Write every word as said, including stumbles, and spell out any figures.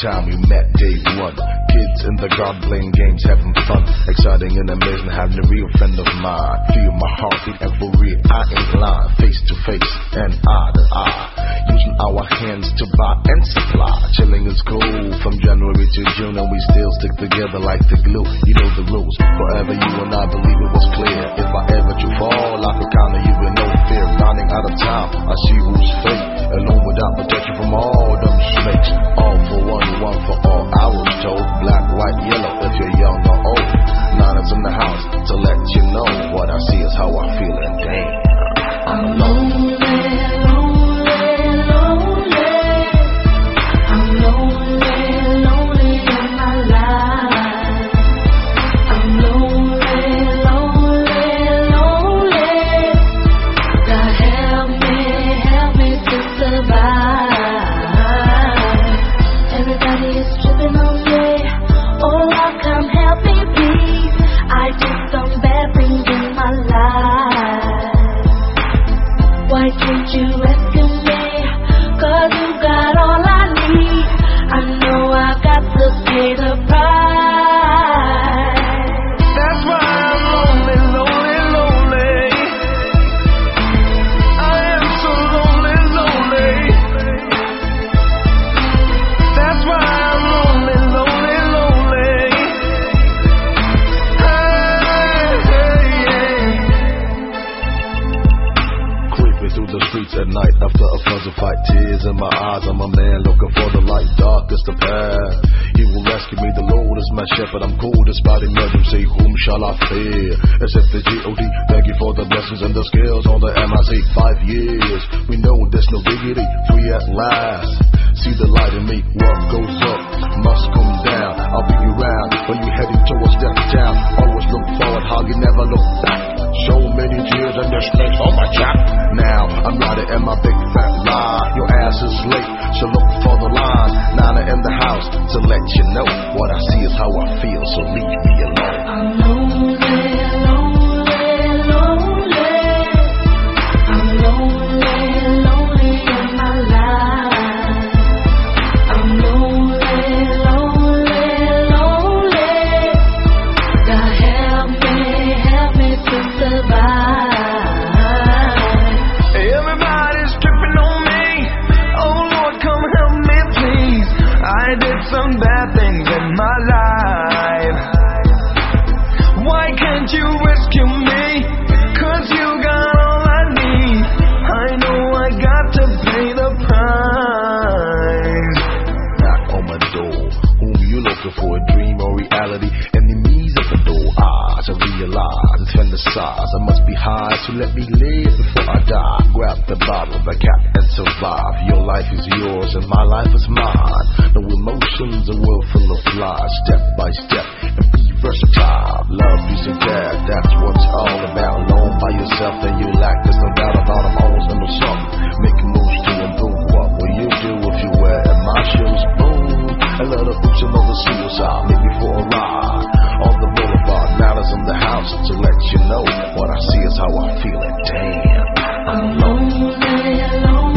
time we met, day one. Kids in the garden playing games, having fun. Exciting and amazing, having a real friend of mine. Feel my heartbeat and for real, I ain't lying. Face to face and eye to eye. Using our hands to buy and supply. Chilling is cool from January to June, and we still stick together like the glue. You know the rules. Forever you and I believe it was clear. If I ever to fall, I could count on you with no fear. Running out of time, I see who's fake. Alone without protection from all them snakes. All for one, one for all. I was told black, white, yellow. If you're young or old, Nana's in the house to let you know what I see is how I feel, and damn, I'm alone. Why can't you rescue me? Cause you got all I need. I know I got to pay the price. That's why I'm lonely, lonely, lonely. I am so lonely, lonely. That's why I'm lonely, lonely, lonely. Hey, hey, yeah. Creeping through the streets at night after a fuzzle fight. Tears in my eyes, I'm a man looking for the light. Dark is the path, he will rescue me. The Lord is my shepherd, I'm cool despite emergency. Whom shall I fear? Except the G O D. Thank you for the blessings and the skills on the M I C. Five years, we know there's no diggity. Free at last, see the light in me. What goes up must come down. I'll be around when you heading towards death town. Always look forward, how you never look back. So many tears and there's snakes on my jack. Now I'm riding in my big fat lie. Your ass is late, so look for the line. Nana in the house to let you know what I see is how I feel, so leave me alone. I'm lonely, lonely, lonely. I'm lonely, lonely in my life. I'm lonely, lonely, lonely. God help me, help me to survive. Everybody's tripping on me. Oh Lord, come help me please. I did some bad things in my life. Why can't you rescue me? Cause you got all I need. I know I got to pay the price. Knock on my door, whom you looking for? A dream or reality? Enemies at the door, eyes I realize it's fantasize. I must be high, so let me live before I die. Grab the bottle, the cap, and survive. Your life is yours and my life is mine. No emotions, a world full of lies. Step by step, and be versatile. Love, peace, and care, that's what it's all about. Alone by yourself, and you lack. There's no doubt about I'm always gonna know something. Making moves to improve. What will you do if you wear in my shoes? Boom, a lot of boots, another suicide. Maybe for a ride on the boulevard. Nana's in the house to let you know what I see is how I feel, and damn, I'm lonely, lonely.